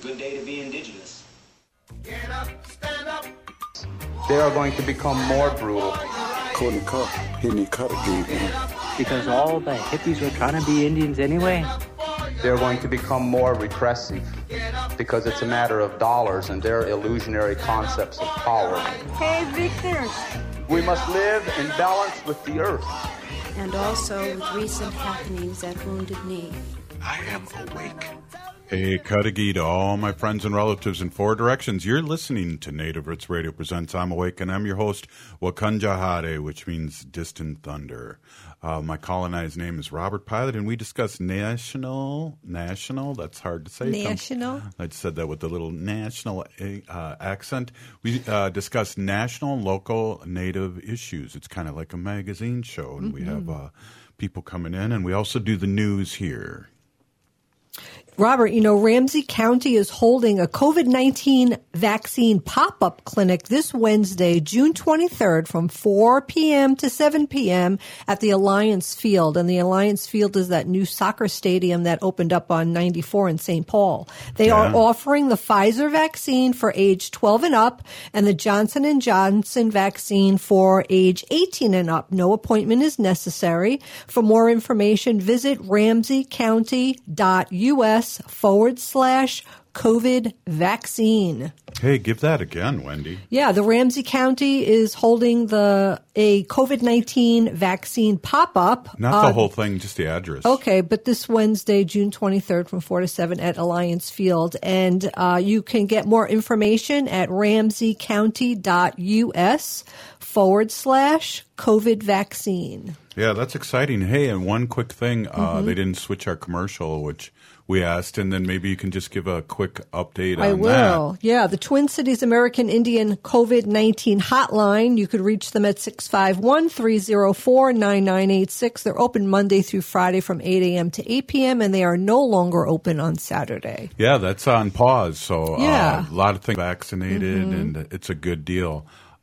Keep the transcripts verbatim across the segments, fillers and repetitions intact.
good day to be indigenous. Get up, stand up. They are going to become more brutal. Courtney Cup, hitting the cut again. Because all the hippies were trying to be Indians anyway. They're going to become more repressive because it's a matter of dollars and their illusionary concepts of power. Hey, Victor. We must live in balance with the earth. And also with recent happenings at Wounded Knee. I am awake. Hey, Cudahy to all my friends and relatives in four directions. You're listening to Native Roots Radio Presents I'm Awake, and I'm your host, Wakunjahare, which means distant thunder. Uh, my colonized name is Robert Pilot, and we discuss national, national, that's hard to say. National? I said that with a little national uh, accent. We uh, discuss national and local Native issues. It's kind of like a magazine show, and mm-hmm. we have uh, people coming in, and we also do the news here. Robert, you know, Ramsey County is holding a COVID nineteen vaccine pop-up clinic this Wednesday, June twenty-third, from four p.m. to seven p.m. at the Alliance Field. And the Alliance Field is that new soccer stadium that opened up on ninety-four in Saint Paul. They yeah. are offering the Pfizer vaccine for age twelve and up and the Johnson and Johnson vaccine for age eighteen and up. No appointment is necessary. For more information, visit ramseycounty.us forward slash COVID vaccine. Hey, give that again, Wendy. Yeah, the Ramsey County is holding the a COVID nineteen vaccine pop-up. Not the uh, whole thing, just the address. Okay, but this Wednesday, June twenty-third from four to seven at Alliance Field. And uh, you can get more information at ramseycounty.us forward slash COVID vaccine. Yeah, that's exciting. Hey, and one quick thing, uh, mm-hmm. they didn't switch our commercial, which we asked, and then maybe you can just give a quick update on I will. that. Yeah, the Twin Cities American Indian COVID nineteen hotline. You could reach them at six five one, three oh four, nine nine eight six. They're open Monday through Friday from eight a.m. to eight p.m., and they are no longer open on Saturday. Yeah, that's on pause. So yeah. uh, a lot of things vaccinated, mm-hmm. and it's a good deal.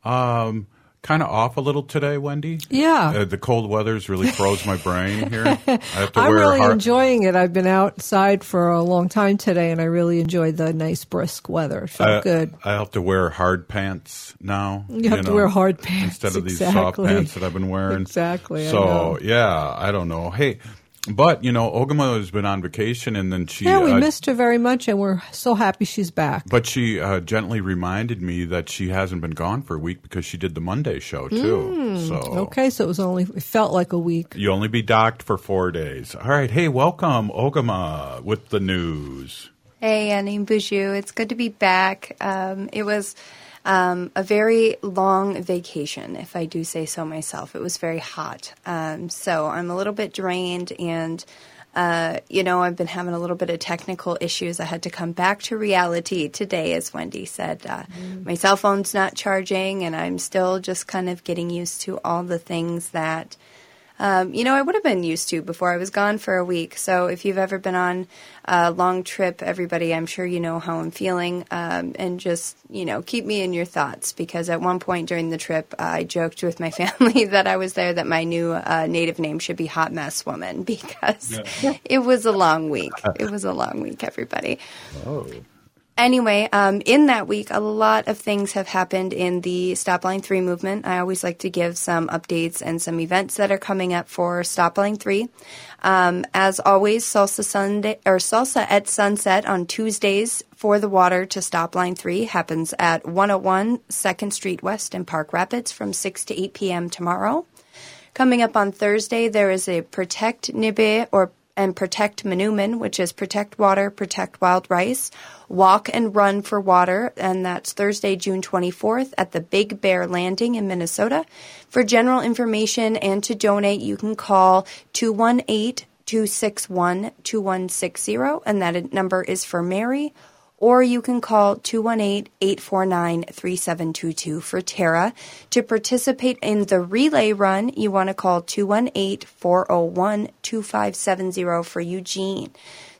Um Kind of off a little today, Wendy. Yeah. Uh, the cold weather's really froze my brain here. I have to I'm wear really heart- enjoying it. I've been outside for a long time today, and I really enjoyed the nice, brisk weather. It felt I, good. I have to wear hard pants now. You have you to know, wear hard pants. Instead of these exactly. soft pants that I've been wearing. Exactly. So, I know. yeah, I don't know. Hey, but, you know, Ogama has been on vacation, and then she... Yeah, we uh, missed her very much, and we're so happy she's back. But she uh, gently reminded me that she hasn't been gone for a week because she did the Monday show, too. Mm, so okay, so it was only... It felt like a week. You only be docked for four days. All right, hey, welcome, Ogama, with the news. Hey, Anim Buju. It's good to be back. Um, it was... Um, a very long vacation, if I do say so myself. It was very hot. Um, so I'm a little bit drained and, uh, you know, I've been having a little bit of technical issues. I had to come back to reality today, as Wendy said. Uh, mm. My cell phone's not charging, and I'm still just kind of getting used to all the things that, um, you know, I would have been used to before I was gone for a week. So if you've ever been on a long trip, everybody, I'm sure you know how I'm feeling. Um, and just, you know, keep me in your thoughts, because at one point during the trip, uh, I joked with my family that I was there that my new uh, native name should be Hot Mess Woman, because yeah. it was a long week. It was a long week, everybody. Oh. Anyway, um, in that week, a lot of things have happened in the Stop Line three movement. I always like to give some updates and some events that are coming up for Stop Line three. Um, as always, Salsa Sunday or Salsa at Sunset on Tuesdays for the water to Stop Line three happens at one oh one second Street West in Park Rapids from six to eight p.m. tomorrow. Coming up on Thursday, there is a Protect Nibe or and Protect Manuman, which is Protect Water, Protect Wild Rice, Walk and Run for Water, and that's Thursday, June twenty-fourth at the Big Bear Landing in Minnesota. For general information and to donate, you can call two one eight, two six one, two one six zero, and that number is for Mary. Or you can call two one eight, eight four nine, three seven two two for Tara. To participate in the relay run, you want to call two one eight, four oh one, two five seven zero for Eugene.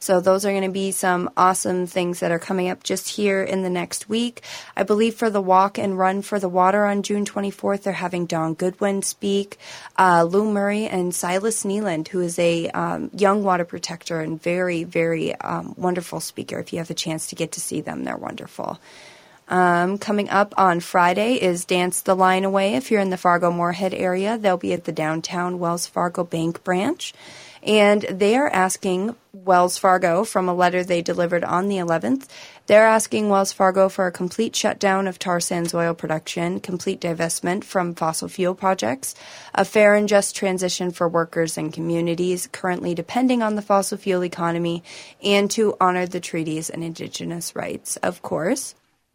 So those are going to be some awesome things that are coming up just here in the next week. I believe for the Walk and Run for the Water on June twenty-fourth, they're having Dawn Goodwin speak, uh, Lou Murray, and Silas Nealand, who is a um, young water protector and very, very um, wonderful speaker. If you have a chance to get to see them, they're wonderful. Um, coming up on Friday is Dance the Line Away. If you're in the Fargo-Moorhead area, they'll be at the downtown Wells Fargo Bank branch. And they are asking Wells Fargo, from a letter they delivered on the eleventh, they're asking Wells Fargo for a complete shutdown of tar sands oil production, complete divestment from fossil fuel projects, a fair and just transition for workers and communities currently depending on the fossil fuel economy, and to honor the treaties and Indigenous rights, of course.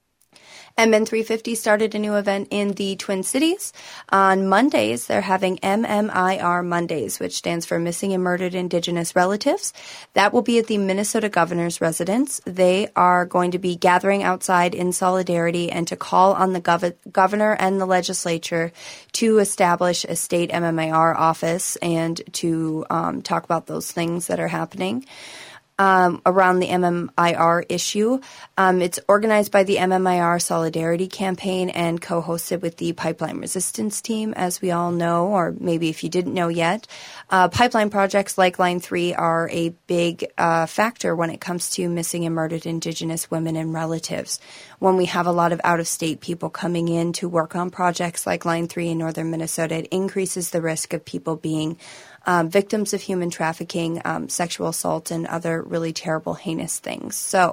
M N three fifty started a new event in the Twin Cities. On Mondays, they're having M M I R Mondays, which stands for Missing and Murdered Indigenous Relatives. That will be at the Minnesota Governor's residence. They are going to be gathering outside in solidarity and to call on the gov- governor and the legislature to establish a state M M I R office and to um, talk about those things that are happening. Um, around the M M I R issue. Um, it's organized by the M M I R Solidarity Campaign and co-hosted with the Pipeline Resistance Team, as we all know, or maybe if you didn't know yet. Uh, pipeline projects like Line three are a big uh, factor when it comes to missing and murdered Indigenous women and relatives. When we have a lot of out-of-state people coming in to work on projects like Line three in northern Minnesota, it increases the risk of people being Um, victims of human trafficking, um, sexual assault, and other really terrible, heinous things. So,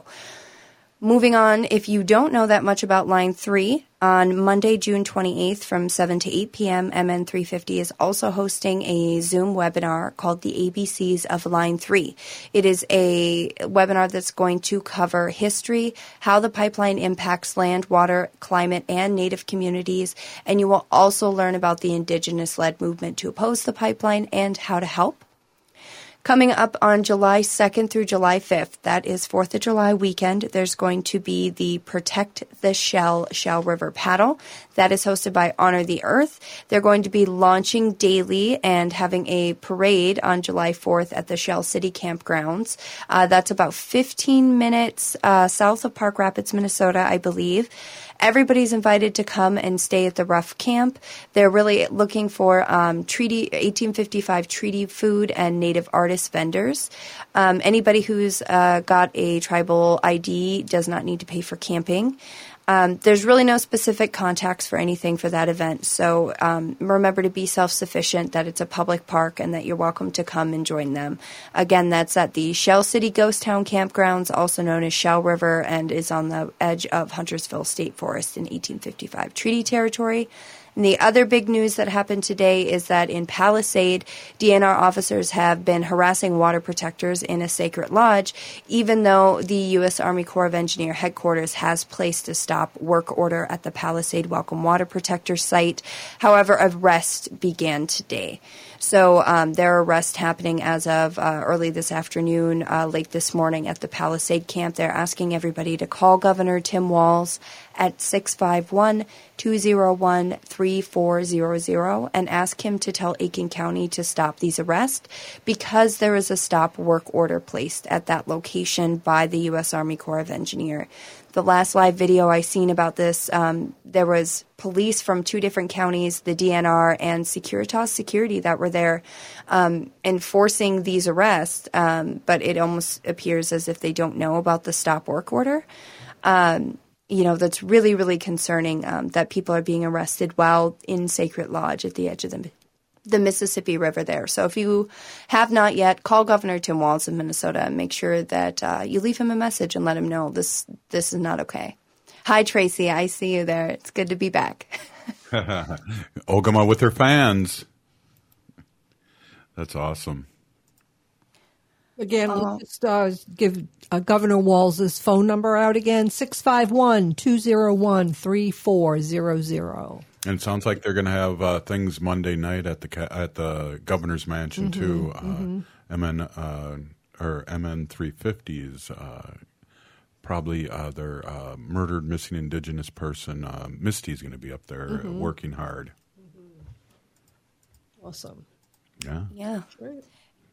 moving on, if you don't know that much about Line three, on Monday, June twenty-eighth from seven to eight p.m., M N three fifty is also hosting a Zoom webinar called The A B Cs of Line three. It is a webinar that's going to cover history, how the pipeline impacts land, water, climate, and Native communities, and you will also learn about the Indigenous-led movement to oppose the pipeline and how to help. Coming up on July second through July fifth, that is fourth of July weekend, there's going to be the Protect the Shell Shell River Paddle. That is hosted by Honor the Earth. They're going to be launching daily and having a parade on July fourth at the Shell City Campgrounds. Uh, that's about fifteen minutes uh, south of Park Rapids, Minnesota, I believe. Everybody's invited to come and stay at the Rough Camp. They're really looking for um, treaty eighteen fifty-five treaty food and Native artist vendors. Um, anybody who's uh, got a tribal I D does not need to pay for camping. Um, there's really no specific contacts for anything for that event, so um, remember to be self-sufficient, that it's a public park, and that you're welcome to come and join them. Again, that's at the Shell City Ghost Town Campgrounds, also known as Shell River, and is on the edge of Huntersville State Forest in eighteen fifty-five treaty territory. And the other big news that happened today is that in Palisade, D N R officers have been harassing water protectors in a sacred lodge, even though the U S Army Corps of Engineer headquarters has placed a stop work order at the Palisade Welcome Water Protector site. However, arrest began today. So um, there are arrests happening as of uh, early this afternoon, uh, late this morning at the Palisade camp. They're asking everybody to call Governor Tim Walz at six five one, two oh one, three four zero zero and ask him to tell Aiken County to stop these arrests because there is a stop work order placed at that location by the U S Army Corps of Engineer. The last live video I seen about this, um, there was police from two different counties, the D N R and Securitas Security, that were there um, enforcing these arrests, um, but it almost appears as if they don't know about the stop work order. Um, you know, that's really, really concerning um, that people are being arrested while in Sacred Lodge at the edge of the the Mississippi River there. So if you have not yet, call Governor Tim Walz of Minnesota and make sure that uh, you leave him a message and let him know this this is not okay. Hi, Tracy. I see you there. It's good to be back. Ogama with her fans. That's awesome. Again, Uh, let's just uh, give uh, Governor Walz's phone number out again, six five one, two oh one, three four zero zero. And it sounds like they're going to have uh, things Monday night at the ca- at the governor's mansion Mm-hmm, too. Uh, mm-hmm. M N uh, or M N three fifties, uh, probably uh, their uh, murdered missing Indigenous person. Uh, Misty's going to be up there Mm-hmm. uh, working hard. Awesome. Yeah. Yeah. Great.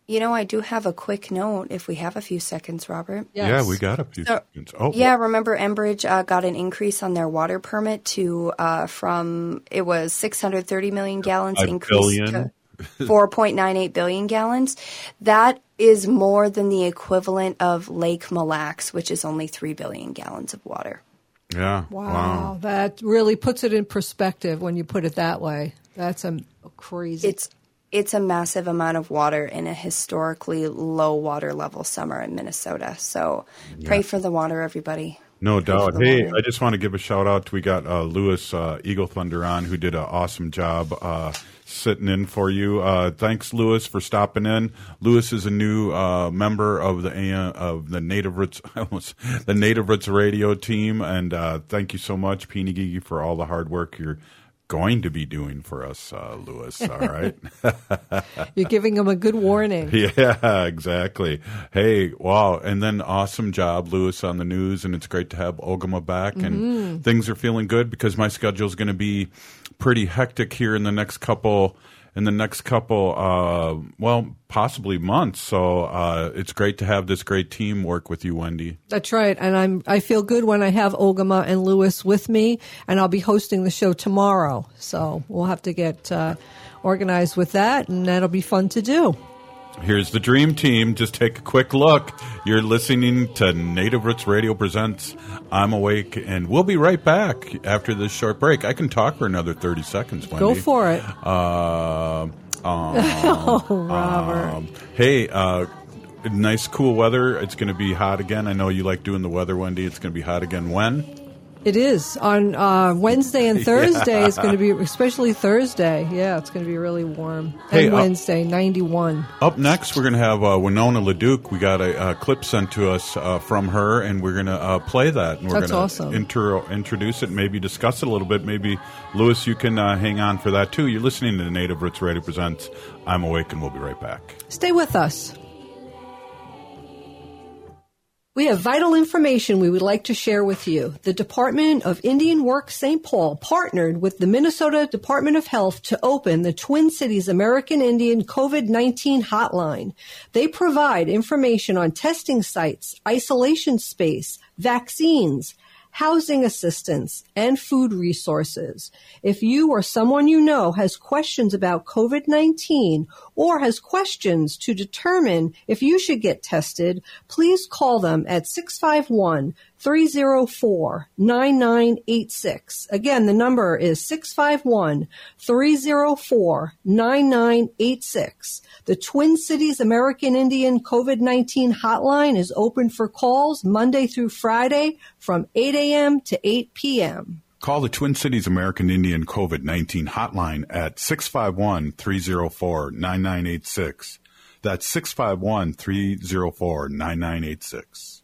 You know, I do have a quick note if we have a few seconds, Robert. Yes. Yeah, we got a few So- seconds. Oh, Yeah, remember Enbridge uh, got an increase on their water permit to uh, from it was six hundred thirty million gallons Five increase billion. to four point nine eight billion gallons. That is more than the equivalent of Lake Mille Lacs, which is only three billion gallons of water. yeah. Wow, that really puts it in perspective when you put it that way. That's a crazy. It's it's a massive amount of water in a historically low water level summer in Minnesota. So pray for the water, everybody. No doubt. for the Hey, water. I just want to give a shout out. We got uh, Lewis uh, Eagle Thunder on, who did an awesome job uh, sitting in for you. Uh, thanks, Lewis, for stopping in. Lewis is a new uh, member of the uh, of the Native Roots I almost, the Native Roots Radio team, and uh, thank you so much, Peeny Gigi, for all the hard work you're going to be doing for us, uh, Lewis. All right. You're giving them a good warning. Yeah, exactly. Hey, wow. And then awesome job, Lewis, on the news. And it's great to have Ogama back. And Mm-hmm. things are feeling good because my schedule is going to be pretty hectic here in the next couple, in the next couple, uh, well, possibly months. So uh, it's great to have this great team work with you, Wendy. That's right. And I'm I feel good when I have Ogama and Lewis with me, and I'll be hosting the show tomorrow. So we'll have to get uh, organized with that, and that'll be fun to do. Here's the Dream Team. Just take a quick look. You're listening to Native Roots Radio Presents I'm Awake, and we'll be right back after this short break. I can talk for another thirty seconds, Wendy. Go for it. Uh, um, Oh, Robert. um, hey, uh, nice cool weather. It's going to be hot again. I know you like doing the weather, Wendy. It's going to be hot again when? It is. On uh, Wednesday and Thursday, it's going to be, especially Thursday. Yeah, it's going to be really warm. Hey, and uh, Wednesday, ninety-one. Up next, we're going to have uh, Winona LaDuke. We got a, a clip sent to us uh, from her, and we're going to uh, play that. And we're That's going to awesome. intro, introduce it, maybe discuss it a little bit. Maybe, Lewis, you can uh, hang on for that, too. You're listening to Native Roots Radio Presents I'm Awake, and we'll be right back. Stay with us. We have vital information we would like to share with you. The Department of Indian Work Saint Paul partnered with the Minnesota Department of Health to open the Twin Cities American Indian COVID nineteen hotline. They provide information on testing sites, isolation space, vaccines, housing assistance, and food resources. If you or someone you know has questions about COVID nineteen or has questions to determine if you should get tested, please call them at six five one, three oh four, nine nine eight six. Again, the number is six five one, three oh four, nine nine eight six. The Twin Cities American Indian COVID nineteen hotline is open for calls Monday through Friday from eight a.m. to eight p.m. Call the Twin Cities American Indian COVID nineteen hotline at six five one, three oh four, nine nine eight six. That's six five one, three oh four, nine nine eight six.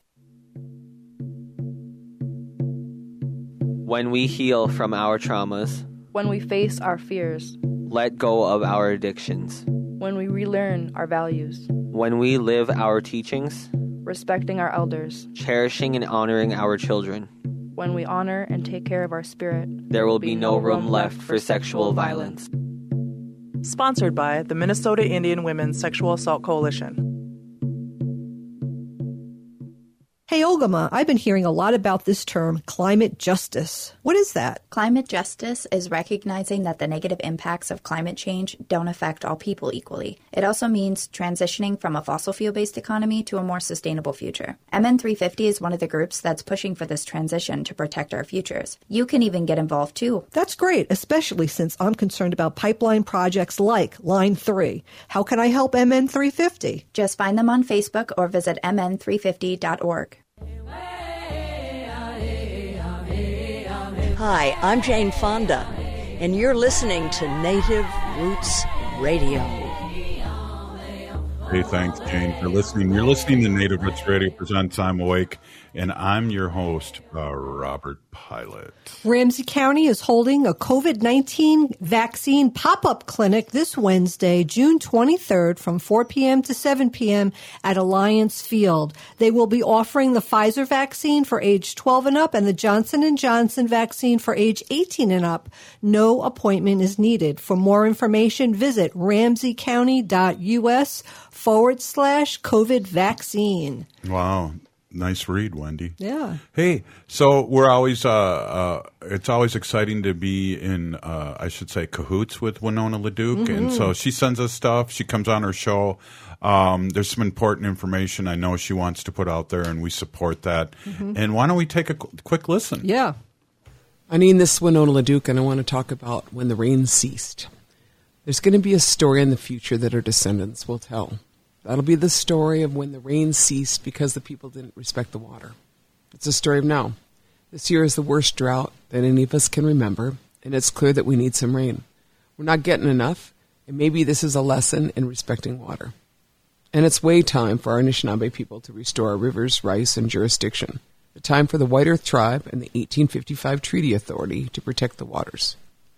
When we heal from our traumas, when we face our fears, let go of our addictions, when we relearn our values, when we live our teachings, respecting our elders, cherishing and honoring our children, when we honor and take care of our spirit, there will be no room left for sexual violence. Sponsored by the Minnesota Indian Women's Sexual Assault Coalition. Hey, Ogama, I've been hearing a lot about this term, climate justice. What is that? Climate justice is recognizing that the negative impacts of climate change don't affect all people equally. It also means transitioning from a fossil fuel-based economy to a more sustainable future. M N three fifty is one of the groups that's pushing for this transition to protect our futures. You can even get involved too. That's great, especially since I'm concerned about pipeline projects like Line three. How can I help M N three fifty? Just find them on Facebook or visit m n three fifty dot org. Hi, I'm Jane Fonda, and you're listening to Native Roots Radio. Hey, thanks, Jane, for listening. You're listening to Native Roots Radio Presents I'm Awake, And I'm your host, uh, Robert Pilot. Ramsey County is holding a COVID nineteen vaccine pop-up clinic this Wednesday, June twenty-third, from four p.m. to seven p.m. at Alliance Field. They will be offering the Pfizer vaccine for age twelve and up and the Johnson and Johnson vaccine for age eighteen and up. No appointment is needed. For more information, visit ramseycounty.us forward slash COVID vaccine. Wow. Nice read, Wendy. Yeah. Hey, so we're always, uh, uh, it's always exciting to be in, uh, I should say, cahoots with Winona LaDuke. Mm-hmm. And so she sends us stuff. She comes on her show. Um, there's some important information I know she wants to put out there, and we support that. Mm-hmm. And why don't we take a qu- quick listen? Yeah. I mean, this is Winona LaDuke, and I want to talk about when the rain ceased. There's going to be a story in the future that our descendants will tell. That'll be the story of when the rain ceased because the people didn't respect the water. It's a story of now. This year is the worst drought that any of us can remember, and it's clear that we need some rain. We're not getting enough, and maybe this is a lesson in respecting water. And it's way time for our Anishinaabe people to restore our rivers, rights, and jurisdiction. The time for the White Earth Tribe and the eighteen fifty-five Treaty Authority to protect the waters.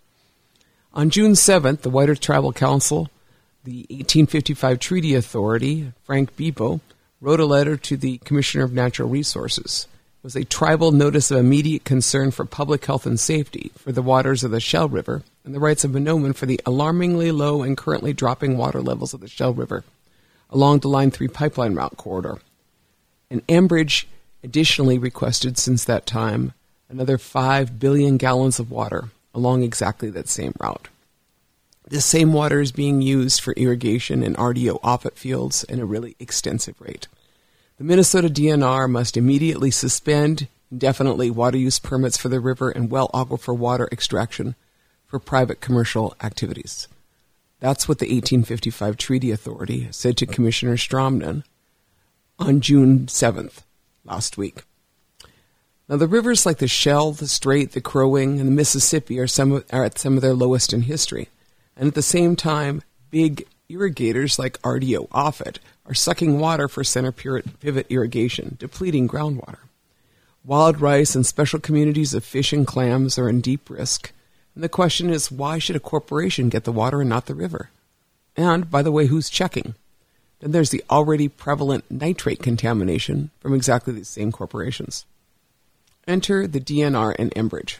On June seventh, the White Earth Tribal Council, the eighteen fifty-five Treaty Authority, Frank Bebo, wrote a letter to the Commissioner of Natural Resources. It was a tribal notice of immediate concern for public health and safety for the waters of the Shell River and the rights of Minoman for the alarmingly low and currently dropping water levels of the Shell River along the Line three pipeline route corridor. And Enbridge additionally requested since that time another five billion gallons of water along exactly that same route. This same water is being used for irrigation in R D O offset fields at a really extensive rate. The Minnesota D N R must immediately suspend indefinitely water use permits for the river and well aquifer water extraction for private commercial activities. That's what the eighteen fifty-five Treaty Authority said to Commissioner Stromden on June seventh, last week. Now, the rivers like the Shell, the Strait, the Crow Wing, and the Mississippi are, some of, are at some of their lowest in history. And at the same time, big irrigators like R D O offset are sucking water for center pivot irrigation, depleting groundwater. Wild rice and special communities of fish and clams are in deep risk. And the question is, why should a corporation get the water and not the river? And, by the way, who's checking? Then there's the already prevalent nitrate contamination from exactly these same corporations. Enter the D N R and Enbridge.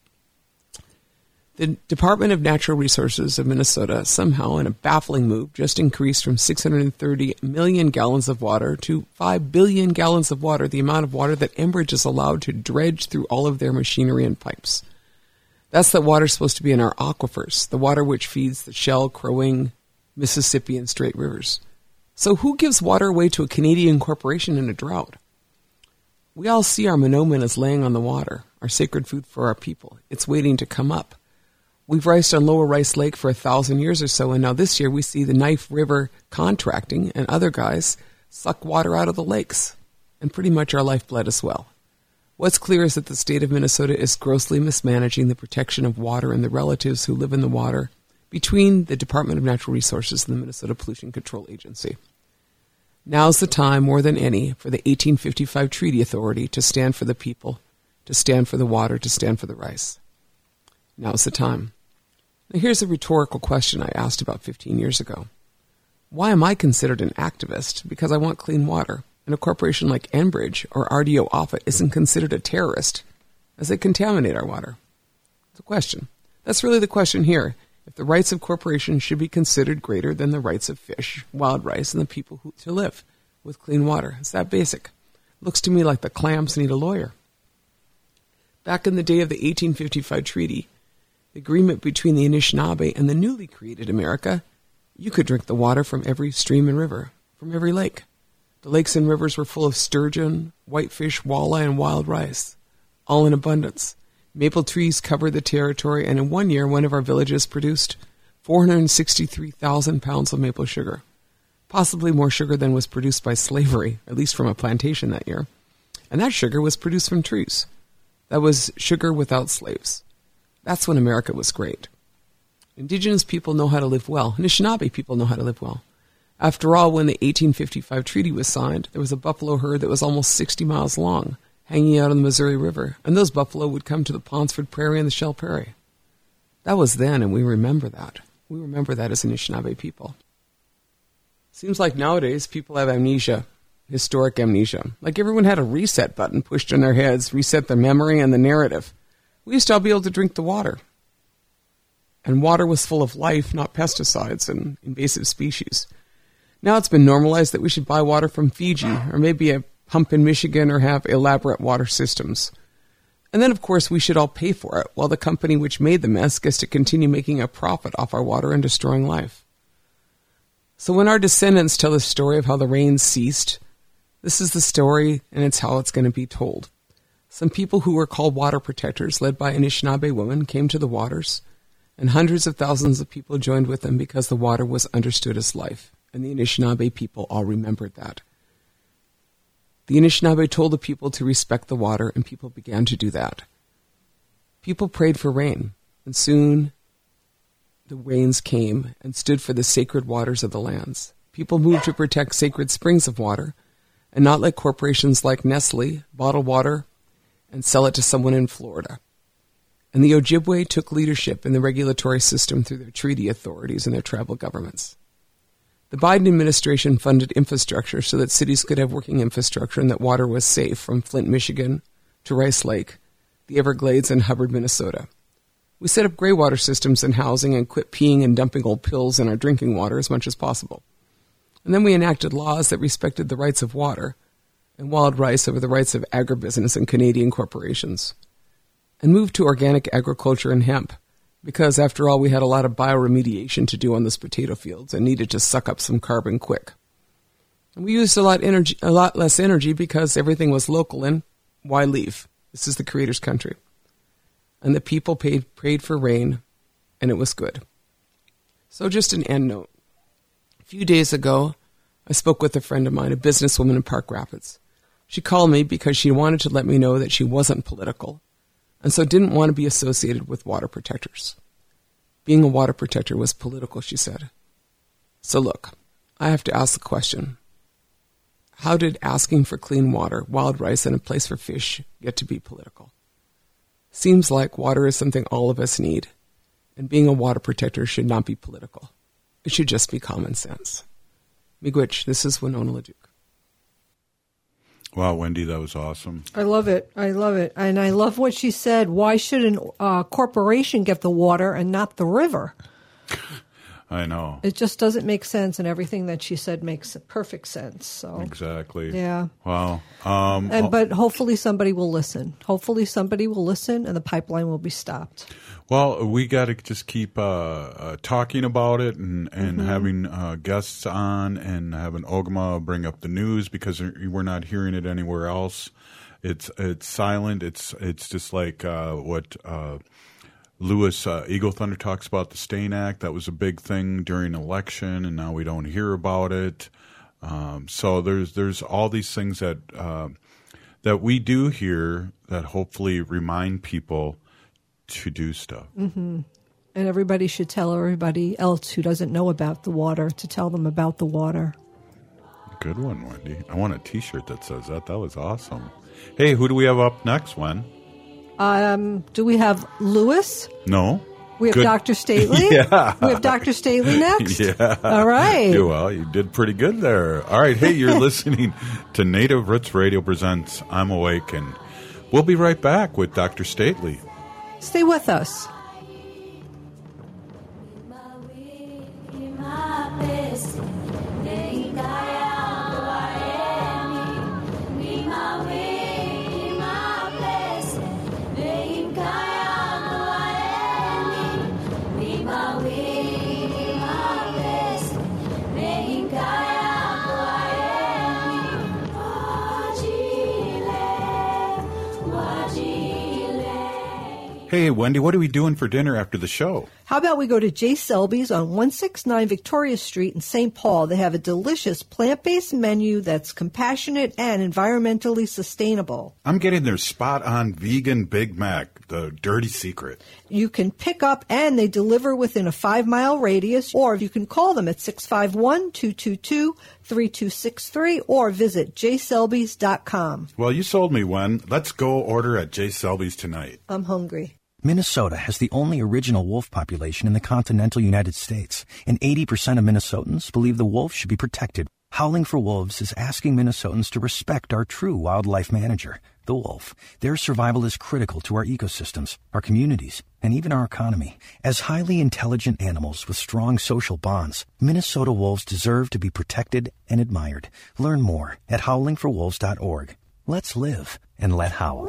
The Department of Natural Resources of Minnesota somehow, in a baffling move, just increased from six hundred thirty million gallons of water to five billion gallons of water, the amount of water that Enbridge is allowed to dredge through all of their machinery and pipes. That's the water supposed to be in our aquifers, the water which feeds the Shell, Crow Wing, Mississippi, and Strait rivers. So who gives water away to a Canadian corporation in a drought? We all see our Minoman as laying on the water, our sacred food for our people. It's waiting to come up. We've riced on Lower Rice Lake for a thousand years or so, and now this year we see the Knife River contracting and other guys suck water out of the lakes, and pretty much our lifeblood as well. What's clear is that the state of Minnesota is grossly mismanaging the protection of water and the relatives who live in the water between the Department of Natural Resources and the Minnesota Pollution Control Agency. Now's the time, more than any, for the eighteen fifty-five Treaty Authority to stand for the people, to stand for the water, to stand for the rice. Now's the time. Now here's a rhetorical question I asked about fifteen years ago. Why am I considered an activist? Because I want clean water, and a corporation like Enbridge or R D O offset isn't considered a terrorist as they contaminate our water? It's a question. That's really the question here. If the rights of corporations should be considered greater than the rights of fish, wild rice, and the people who to live with clean water. It's that basic. Looks to me like the clams need a lawyer. Back in the day of the eighteen fifty-five treaty, the agreement between the Anishinaabe and the newly created America, you could drink the water from every stream and river, from every lake. The lakes and rivers were full of sturgeon, whitefish, walleye, and wild rice, all in abundance. Maple trees covered the territory, and in one year, one of our villages produced four hundred sixty-three thousand pounds of maple sugar, possibly more sugar than was produced by slavery, at least from a plantation that year. And that sugar was produced from trees. That was sugar without slaves. That's when America was great. Indigenous people know how to live well. Anishinaabe people know how to live well. After all, when the eighteen fifty-five treaty was signed, there was a buffalo herd that was almost sixty miles long, hanging out on the Missouri River, and those buffalo would come to the Ponsford Prairie and the Shell Prairie. That was then, and we remember that. We remember that as Anishinaabe people. Seems like nowadays people have amnesia, historic amnesia. Like everyone had a reset button pushed in their heads, reset the memory and the narrative. We used to all be able to drink the water. And water was full of life, not pesticides and invasive species. Now it's been normalized that we should buy water from Fiji, or maybe a pump in Michigan, or have elaborate water systems. And then, of course, we should all pay for it, while the company which made the mess gets to continue making a profit off our water and destroying life. So when our descendants tell the story of how the rains ceased, this is the story, and it's how it's going to be told. Some people who were called water protectors, led by Anishinaabe women, came to the waters, and hundreds of thousands of people joined with them because the water was understood as life, and the Anishinaabe people all remembered that. The Anishinaabe told the people to respect the water, and people began to do that. People prayed for rain, and soon the rains came and stood for the sacred waters of the lands. People moved to protect sacred springs of water, and not let corporations like Nestle bottle water and sell it to someone in Florida. And the Ojibwe took leadership in the regulatory system through their treaty authorities and their tribal governments. The Biden administration funded infrastructure so that cities could have working infrastructure and that water was safe from Flint, Michigan, to Rice Lake, the Everglades, and Hubbard, Minnesota. We set up gray water systems and housing and quit peeing and dumping old pills in our drinking water as much as possible. And then we enacted laws that respected the rights of water and wild rice over the rights of agribusiness and Canadian corporations, and moved to organic agriculture and hemp, because, after all, we had a lot of bioremediation to do on those potato fields and needed to suck up some carbon quick. And we used a lot, energy, a lot less energy because everything was local, and why leave? This is the Creator's country. And the people paid, prayed for rain, and it was good. So just an end note. A few days ago, I spoke with a friend of mine, a businesswoman in Park Rapids. She called me because she wanted to let me know that she wasn't political, and so didn't want to be associated with water protectors. Being a water protector was political, she said. So look, I have to ask the question. How did asking for clean water, wild rice, and a place for fish get to be political? Seems like water is something all of us need, and being a water protector should not be political. It should just be common sense. Miigwech, this is Winona LaDuke. Wow, Wendy, that was awesome. I love it. I love it. And I love what she said. Why should a uh, corporation get the water and not the river? I know. It just doesn't make sense, and everything that she said makes perfect sense. So exactly. Yeah. Wow. Um, and but hopefully somebody will listen. Hopefully somebody will listen, and the pipeline will be stopped. Well, we got to just keep uh, uh, talking about it and, and mm-hmm. having uh, guests on and having Ogma bring up the news, because we're not hearing it anywhere else. It's it's silent. It's it's just like uh, what uh, Lewis uh, Eagle Thunder talks about, the STAIN Act. That was a big thing during election, and now we don't hear about it. Um, so there's there's all these things that uh, that we do hear that hopefully remind people to do stuff. Mm-hmm. And everybody should tell everybody else who doesn't know about the water to tell them about the water. Good one, Wendy. I want a T-shirt that says that. That was awesome. Hey, who do we have up next, Wen? Um, do we have Lewis? No. We have Good. Doctor Stately? Yeah. We have Doctor Stately next? Yeah. All right. Yeah, well, you did pretty good there. All right. Hey, you're listening to Native Roots Radio Presents I'm Awake, and we'll be right back with Doctor Stately. Stay with us. Hey, Wendy, what are we doing for dinner after the show? How about we go to J. Selby's on one sixty-nine Victoria Street in Saint Paul? They have a delicious plant-based menu that's compassionate and environmentally sustainable. I'm getting their spot-on vegan Big Mac, the dirty secret. You can pick up and they deliver within a five-mile radius, or you can call them at six five one, two two two, three two six three or visit j selbys dot com. Well, you sold me, Wen. Let's go order at J. Selby's tonight. I'm hungry. Minnesota has the only original wolf population in the continental United States, and eighty percent of Minnesotans believe the wolf should be protected. Howling for Wolves is asking Minnesotans to respect our true wildlife manager, the wolf. Their survival is critical to our ecosystems, our communities, and even our economy. As highly intelligent animals with strong social bonds, Minnesota wolves deserve to be protected and admired. Learn more at howling for wolves dot org. Let's live and let howl.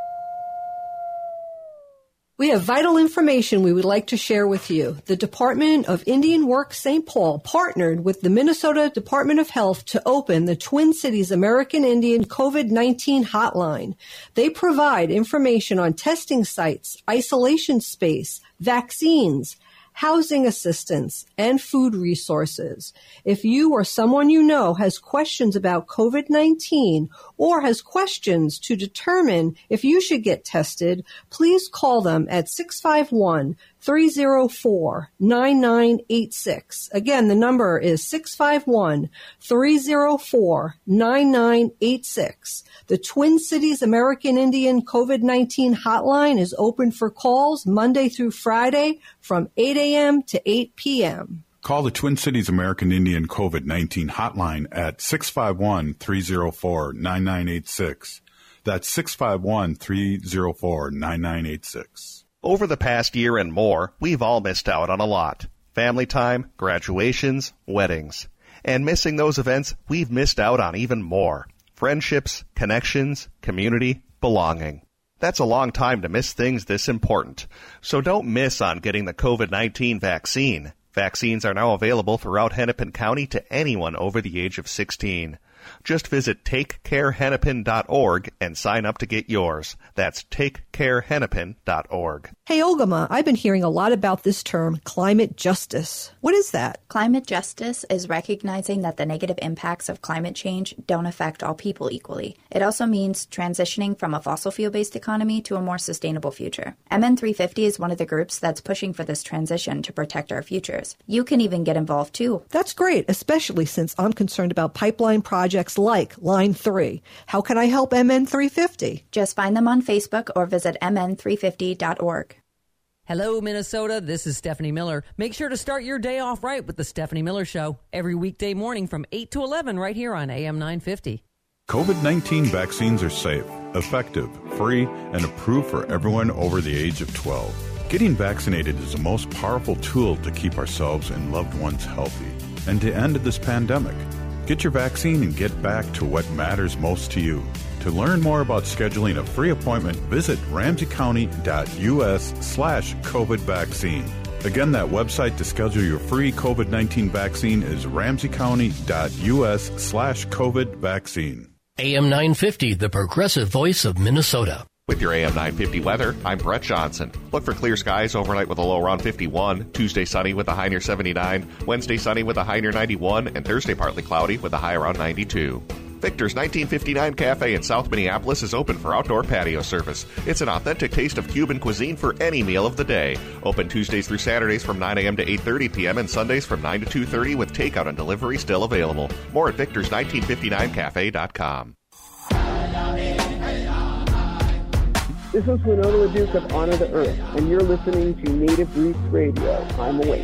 We have vital information we would like to share with you. The Department of Indian Works Saint Paul partnered with the Minnesota Department of Health to open the Twin Cities American Indian COVID nineteen hotline. They provide information on testing sites, isolation space, vaccines, housing assistance, and food resources. If you or someone you know has questions about COVID nineteen or has questions to determine if you should get tested, please call them at six five one, three oh four, nine nine eight six. Again, the number is six five one, three oh four, nine nine eight six. The Twin Cities American Indian COVID nineteen hotline is open for calls Monday through Friday from eight a.m. to eight p.m. Call the Twin Cities American Indian COVID nineteen hotline at six five one, three oh four, nine nine eight six. That's six five one, three oh four, nine nine eight six. Over the past year and more, we've all missed out on a lot. Family time, graduations, weddings. And missing those events, we've missed out on even more. Friendships, connections, community, belonging. That's a long time to miss things this important. So don't miss on getting the COVID nineteen vaccine. Vaccines are now available throughout Hennepin County to anyone over the age of sixteen. Just visit take care hennepin dot org and sign up to get yours. That's take care hennepin dot org. Hey, Ogama, I've been hearing a lot about this term, climate justice. What is that? Climate justice is recognizing that the negative impacts of climate change don't affect all people equally. It also means transitioning from a fossil fuel-based economy to a more sustainable future. M N three fifty is one of the groups that's pushing for this transition to protect our futures. You can even get involved too. That's great, especially since I'm concerned about pipeline projects like Line three. How can I help M N three fifty? Just find them on Facebook or visit m n three fifty dot org. Hello, Minnesota. This is Stephanie Miller. Make sure to start your day off right with the Stephanie Miller Show every weekday morning from eight to eleven right here on A M nine fifty. COVID nineteen vaccines are safe, effective, free, and approved for everyone over the age of twelve. Getting vaccinated is the most powerful tool to keep ourselves and loved ones healthy and to end this pandemic. Get your vaccine and get back to what matters most to you. To learn more about scheduling a free appointment, visit ramsey county dot u s slash COVID vaccine. Again, that website to schedule your free COVID nineteen vaccine is ramsey county dot u s slash COVID vaccine. A M nine fifty, the progressive voice of Minnesota. With your A M nine fifty weather, I'm Brett Johnson. Look for clear skies overnight with a low around fifty-one, Tuesday sunny with a high near seventy-nine, Wednesday sunny with a high near ninety-one, and Thursday partly cloudy with a high around ninety-two. Victor's nineteen fifty-nine Cafe in South Minneapolis is open for outdoor patio service. It's an authentic taste of Cuban cuisine for any meal of the day. Open Tuesdays through Saturdays from nine a.m. to eight thirty p.m. and Sundays from nine to two thirty with takeout and delivery still available. More at victors nineteen fifty-nine cafe dot com. This is Winona LaDuke of Honor the Earth, and you're listening to Native Roots Radio. I'm awake.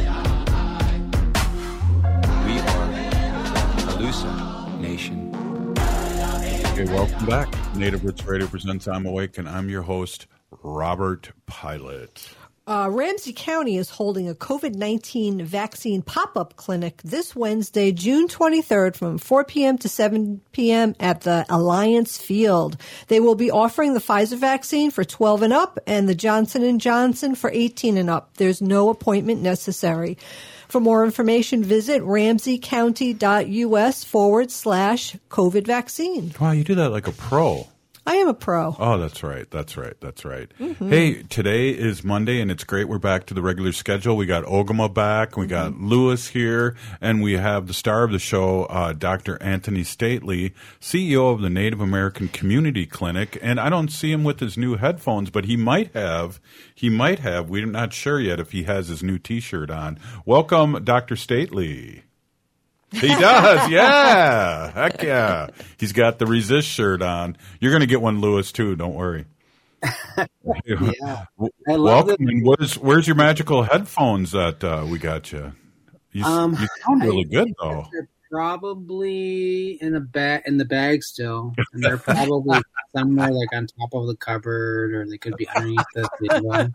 We are Calusa Nation. Okay, welcome back. Native Roots Radio presents I'm Awake, and I'm your host, Robert Pilot. Uh, Ramsey County is holding a COVID nineteen vaccine pop-up clinic this Wednesday, June twenty-third, from four p.m. to seven p.m. at the Alliance Field. They will be offering the Pfizer vaccine for twelve and up and the Johnson and Johnson for eighteen and up. There's no appointment necessary. For more information, visit ramsey county dot u s forward slash COVID vaccine. Wow, you do that like a pro. I am a pro. Oh, that's right. That's right. That's right. Mm-hmm. Hey, today is Monday, and it's great. We're back to the regular schedule. We got Ogama back. We got Mm-hmm. Lewis here, and we have the star of the show, uh, Doctor Anthony Stately, C E O of the Native American Community Clinic. And I don't see him with his new headphones, but he might have. He might have. We're not sure yet if he has his new T-shirt on. Welcome, Doctor Stately. He does, yeah. Heck yeah. He's got the Resist shirt on. You're going to get one, Lewis, too. Don't worry. Yeah. I love Welcome. And where's, where's your magical headphones that uh, we got you? You, Um, you sound really I good, think though. They're probably in a bag in the bag still, and they're probably somewhere like on top of the cupboard, or they could be underneath the table.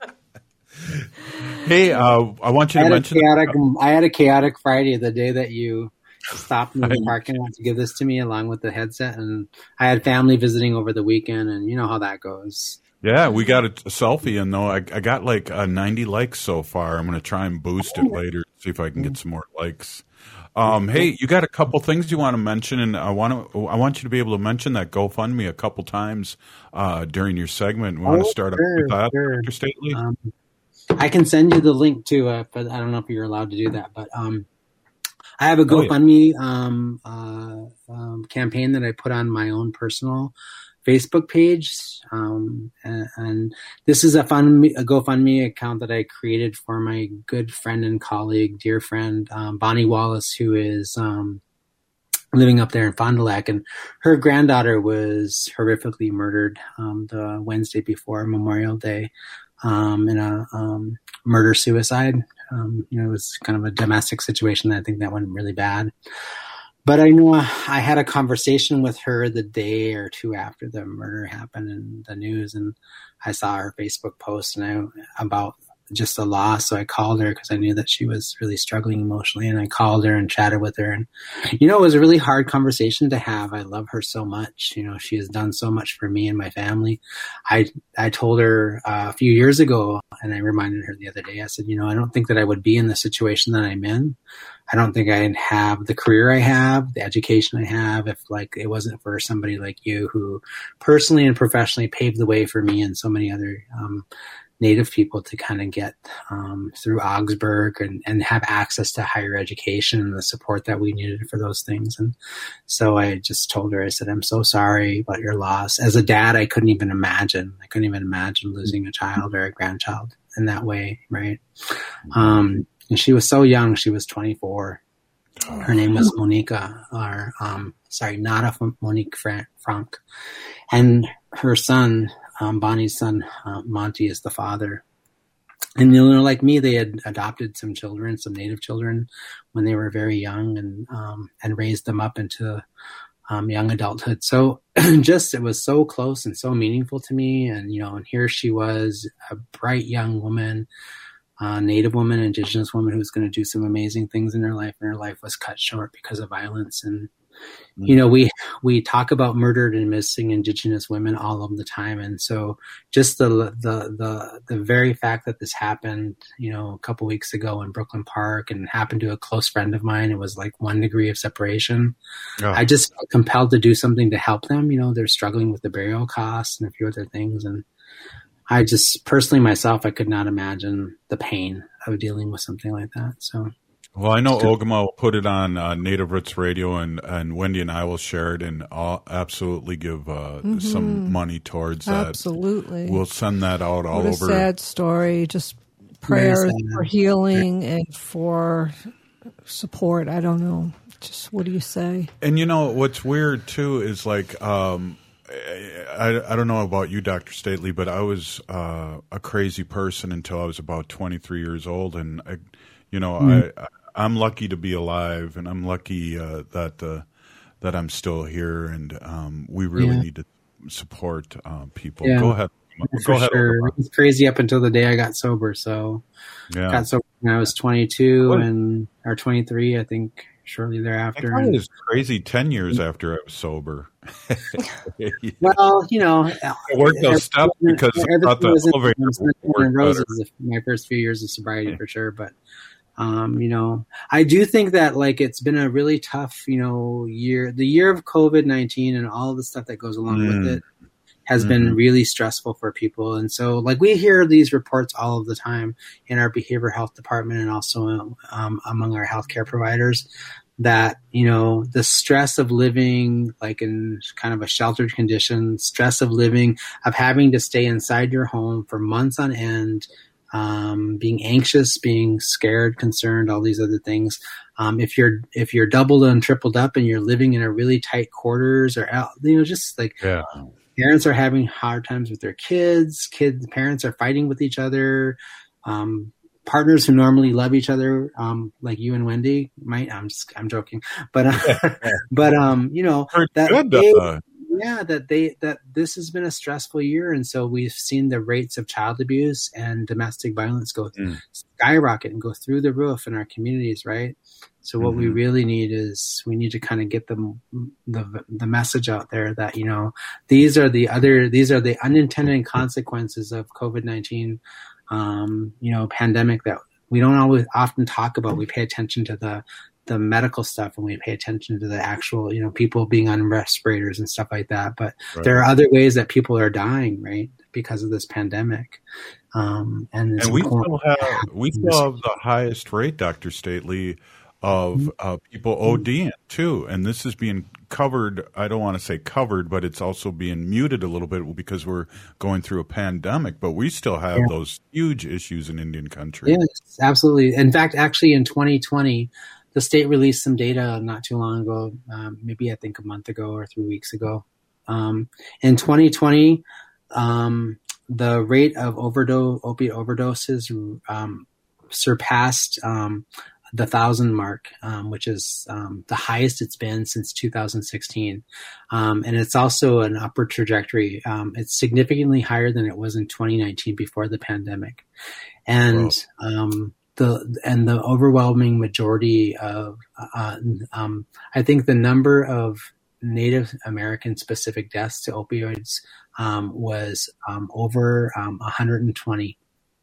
Hey, uh, I want you I to had, a mention. chaotic, I had a chaotic Friday the day that you stopped me in the parking lot to give this to me along with the headset, and I had family visiting over the weekend, and you know how that goes. Yeah, we got a, a selfie, and though I, I got like uh, ninety likes so far. I'm going to try and boost it later, see if I can get some more likes. Um, hey, you got a couple things you want to mention, and I want to I want you to be able to mention that GoFundMe a couple times uh, during your segment. We want Oh, to start sure, up with that, sure. Doctor Stately. Um, I can send you the link to it, but I don't know if you're allowed to do that. But um, I have a Oh, yeah. GoFundMe um, uh, um, campaign that I put on my own personal Facebook page, um, and, and this is a fund a GoFundMe account that I created for my good friend and colleague, dear friend um, Bonnie Wallace, who is um, living up there in Fond du Lac, and her granddaughter was horrifically murdered um, the Wednesday before Memorial Day um, in a um, murder suicide. Um, you know, it was kind of a domestic situation. I think that went really bad. But I know I had a conversation with her the day or two after the murder happened in the news, and I saw her Facebook post and I about just the loss. So I called her because I knew that she was really struggling emotionally, and I called her and chatted with her. And, you know, it was a really hard conversation to have. I love her so much. You know, she has done so much for me and my family. I, I told her uh, a few years ago, and I reminded her the other day, I said, you know, I don't think that I would be in the situation that I'm in. I don't think I'd have the career I have, the education I have, if like it wasn't for somebody like you who personally and professionally paved the way for me and so many other um, Native people to kind of get um, through Augsburg and, and have access to higher education and the support that we needed for those things. And so I just told her, I said, I'm so sorry about your loss. As a dad, I couldn't even imagine. I couldn't even imagine losing a child or a grandchild in that way, right? Um, and she was so young. She was twenty-four. Her name was Monica, or um, sorry, Nada Monique Frank. And her son, um, Bonnie's son, uh, Monty, is the father. And, you know, like me, they had adopted some children, some Native children, when they were very young, and um, and raised them up into um, young adulthood. So just it was so close and so meaningful to me. And, you know, and here she was, a bright young woman, uh, Native woman, Indigenous woman, who was going to do some amazing things in her life, and her life was cut short because of violence. And you know, we we talk about murdered and missing Indigenous women all of the time, and so just the the the the very fact that this happened, you know, a couple weeks ago in Brooklyn Park, and happened to a close friend of mine, it was like one degree of separation. Oh. I just felt compelled to do something to help them. You know, they're struggling with the burial costs and a few other things, and I just personally myself, I could not imagine the pain of dealing with something like that. So. Well, I know Ogama will put it on uh, Native Roots Radio, and, and Wendy and I will share it, and I'll absolutely give uh, Mm-hmm. some money towards that. Absolutely. We'll send that out all what a over. sad story. Just prayers sad. for healing and for support. I don't know. Just what do you say? And you know what's weird too is like um, I I don't know about you, Doctor Stately, but I was uh, a crazy person until I was about twenty-three years old, and I, you know mm-hmm. I. I'm lucky to be alive, and I'm lucky uh, that uh, that I'm still here, and um, we really yeah. need to support uh, people. Yeah. Go ahead. For Go ahead. Sure. It was crazy up until the day I got sober. So yeah. I got sober when I was twenty-two what? and or twenty-three, I think, shortly thereafter. I thought it was crazy ten years after I was sober. Well, you know, I worked those steps because I thought the elevator would work better. My first few years of sobriety, for sure, but. Um, you know, I do think that like it's been a really tough, you know, year, the year of COVID nineteen and all the stuff that goes along mm. with it. has mm-hmm. been really stressful for people. And so like we hear these reports all of the time in our behavioral health department and also um, among our healthcare providers that, you know, the stress of living like in kind of a sheltered condition, stress of living, of having to stay inside your home for months on end, um, being anxious, being scared, concerned, all these other things. Um, if you're, if you're doubled and tripled up and you're living in a really tight quarters or out, you know, just like yeah. parents are having hard times with their kids, kids, parents are fighting with each other, um, partners who normally love each other, um, like you and Wendy might, I'm just, I'm joking, but, uh, but, um, you know, that, good, they, uh, yeah, that they, that this has been a stressful year. And so we've seen the rates of child abuse and domestic violence go mm. skyrocket and go through the roof in our communities. Right. So what mm-hmm. we really need is we need to kind of get the, the, the message out there that, you know, these are the other, these are the unintended consequences of COVID nineteen. Um, you know, pandemic that we don't always often talk about. We pay attention to the, the medical stuff and we pay attention to the actual, you know, people being on respirators and stuff like that. But right. there are other ways that people are dying, right, because of this pandemic. Um, and, and we still have, we still have the highest rate, Doctor Stately, of uh, people ODing too. And this is being covered. I don't want to say covered, but it's also being muted a little bit because we're going through a pandemic, but we still have yeah. those huge issues in Indian country. Yes, absolutely. In fact, actually in twenty twenty, the state released some data not too long ago, um, maybe I think a month ago or three weeks ago. Um, in twenty twenty, um, the rate of overdose, opiate overdoses um, surpassed um, the thousand mark, um, which is um, the highest it's been since two thousand sixteen. Um, and it's also an upward trajectory. Um, it's significantly higher than it was in twenty nineteen before the pandemic. And um, the and the overwhelming majority of, uh, um, I think the number of Native American specific deaths to opioids um, was um, over um, one hundred twenty.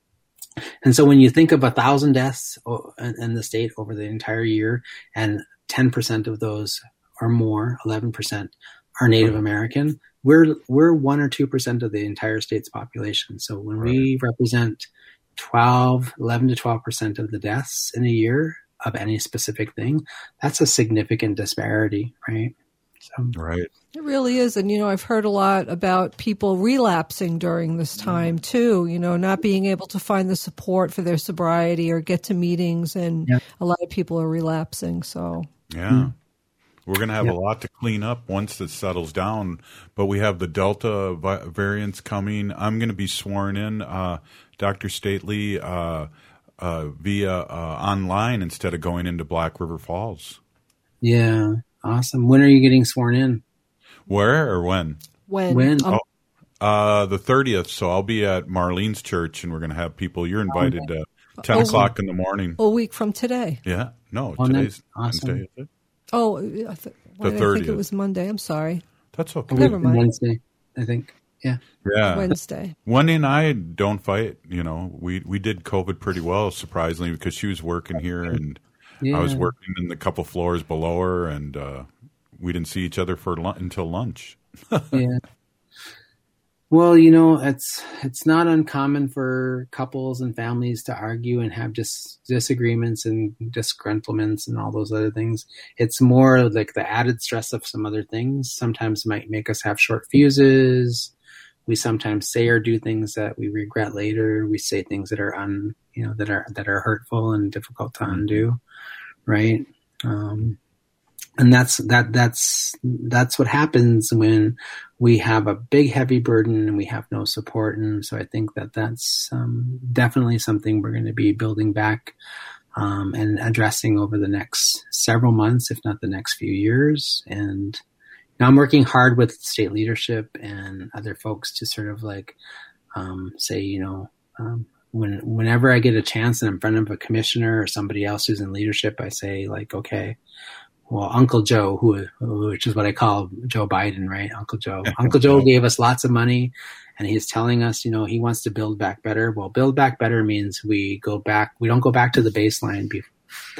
And so when you think of a thousand deaths in the state over the entire year and ten percent of those or more, eleven percent are Native American, we're, we're one or two percent of the entire state's population. So when right. we represent twelve, eleven to twelve percent of the deaths in a year of any specific thing, that's a significant disparity, right? So, right. It really is. And, you know, I've heard a lot about people relapsing during this time, too, you know, not being able to find the support for their sobriety or get to meetings. And yeah. a lot of people are relapsing. So, yeah, mm-hmm. we're going to have yeah. a lot to clean up once this settles down. But we have the Delta vi- variants coming. I'm going to be sworn in, uh, Doctor Stately, uh, uh, via uh, online instead of going into Black River Falls. Yeah. Awesome. When are you getting sworn in? Where or when? When? When? Oh, uh, the thirtieth. So I'll be at Marlene's church, and we're going to have people. You're invited okay. at ten oh, o'clock in the morning. A week from today. Yeah. No, oh, today's awesome. Wednesday, is it? Oh, I th- why the did thirtieth. I think it was Monday. I'm sorry. That's okay. Never mind. Wednesday, I think. Yeah. Yeah. Wednesday. Wendy and I don't fight. You know, we we did COVID pretty well, surprisingly, because she was working here and yeah. I was working in the couple floors below her, and uh, we didn't see each other for lu- until lunch. Yeah. Well, you know, it's it's not uncommon for couples and families to argue and have just disagreements and disgruntlements and all those other things. It's more like the added stress of some other things sometimes might make us have short fuses. We sometimes say or do things that we regret later. We say things that are un, you know, that are that are hurtful and difficult to undo, right? Um, and that's that that's that's what happens when we have a big heavy burden and we have no support. And so I think that that's um, definitely something we're going to be building back um, and addressing over the next several months, if not the next few years. And now I'm working hard with state leadership and other folks to sort of like um, say, you know, um, when whenever I get a chance and I'm in front of a commissioner or somebody else who's in leadership, I say like, okay, well, Uncle Joe, who which is what I call Joe Biden, right? Uncle Joe. Uncle Joe gave us lots of money, and he's telling us, you know, he wants to build back better. Well, build back better means we go back. We don't go back to the baseline be-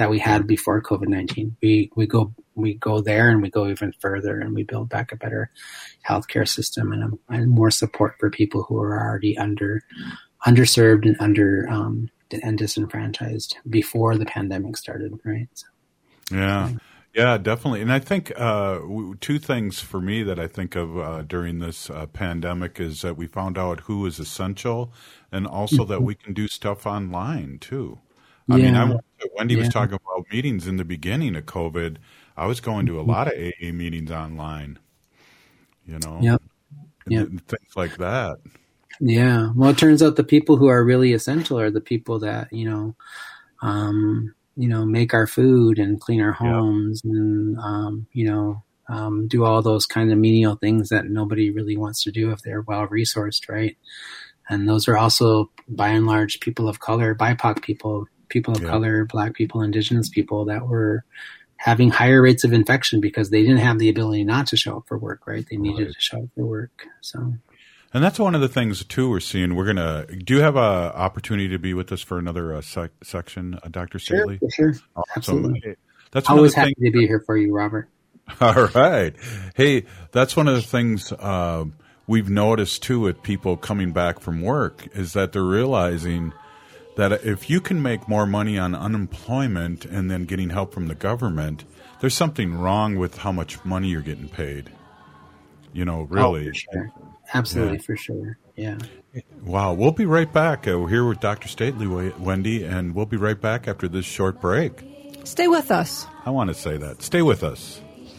that we had before COVID nineteen. We we go we go there and we go even further, and we build back a better healthcare system and, a, and more support for people who are already under underserved and under um, and disenfranchised before the pandemic started. Right. So, yeah. Yeah, definitely. And I think uh, w- two things for me that I think of uh, during this uh, pandemic is that we found out who is essential, and also that we can do stuff online too. I Yeah. mean, I went to- Wendy was Yeah. talking about meetings in the beginning of COVID. I was going to a lot of A A meetings online, you know, Yep. and Yep. th- things like that. Yeah. Well, it turns out the people who are really essential are the people that, you know, um, you know, make our food and clean our homes and, um, you know, um, do all those kind of menial things that nobody really wants to do if they're well resourced, right? And those are also, by and large, people of color, B I P O C people, people of Yeah. color, Black people, Indigenous people that were having higher rates of infection because they didn't have the ability not to show up for work, right? They needed Right. to show up for work. So, And that's one of the things too we're seeing. We're gonna. Do you have a opportunity to be with us for another uh, sec- section, uh, Doctor sure, Stately? for sure. Awesome. Absolutely. Hey, That's one Always of the happy things. to be here for you, Robert. All right. Hey, that's one of the things uh, we've noticed too with people coming back from work is that they're realizing that if you can make more money on unemployment and then getting help from the government, there's something wrong with how much money you're getting paid. You know, really. Oh, for sure. Absolutely, Yeah. for sure. Yeah. Wow. We'll be right back. Uh, we're here with Doctor Stately, Wendy, and we'll be right back after this short break. Stay with us. I want to say that. Stay with us.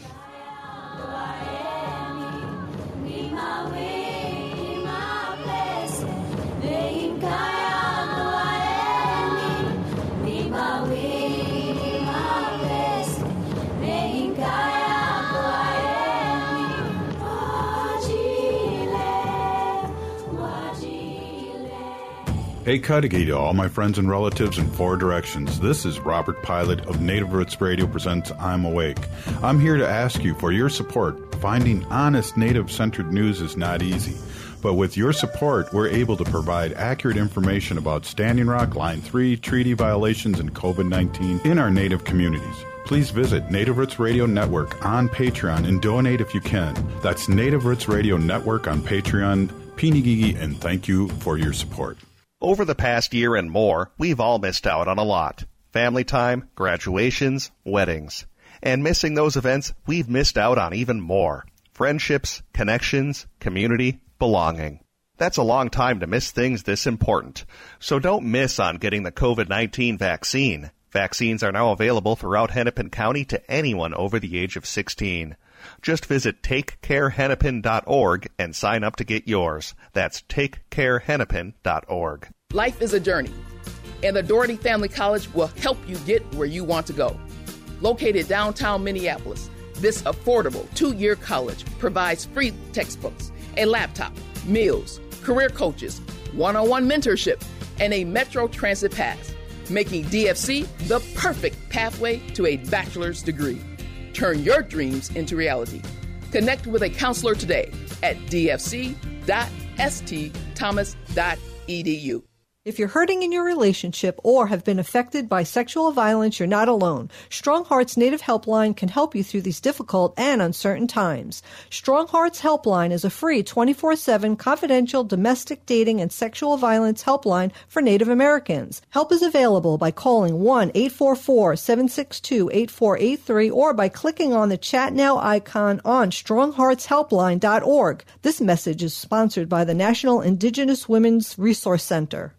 Hey, Cudahy to all my friends and relatives in four directions. This is Robert Pilot of Native Roots Radio presents I'm Awake. I'm here to ask you for your support. Finding honest Native-centered news is not easy. But with your support, we're able to provide accurate information about Standing Rock, Line three, treaty violations, and COVID nineteen in our Native communities. Please visit Native Roots Radio Network on Patreon and donate if you can. That's Native Roots Radio Network on Patreon. Pinigigi, and thank you for your support. Over the past year and more, we've all missed out on a lot. Family time, graduations, weddings. And missing those events, we've missed out on even more. Friendships, connections, community, belonging. That's a long time to miss things this important. So don't miss on getting the COVID nineteen vaccine. Vaccines are now available throughout Hennepin County to anyone over the age of sixteen. Just visit take care hennepin dot org and sign up to get yours. That's take care hennepin dot org. Life is a journey, and the Doherty Family College will help you get where you want to go. Located downtown Minneapolis, this affordable two-year college provides free textbooks, a laptop, meals, career coaches, one-on-one mentorship, and a Metro Transit pass, making D F C the perfect pathway to a bachelor's degree. Turn your dreams into reality. Connect with a counselor today at d f c dot s t thomas dot e d u. If you're hurting in your relationship or have been affected by sexual violence, you're not alone. Strong Hearts Native Helpline can help you through these difficult and uncertain times. Strong Hearts Helpline is a free twenty-four seven confidential domestic dating and sexual violence helpline for Native Americans. Help is available by calling one eight four four, seven six two, eight four eight three or by clicking on the Chat Now icon on strong hearts helpline dot org. This message is sponsored by the National Indigenous Women's Resource Center.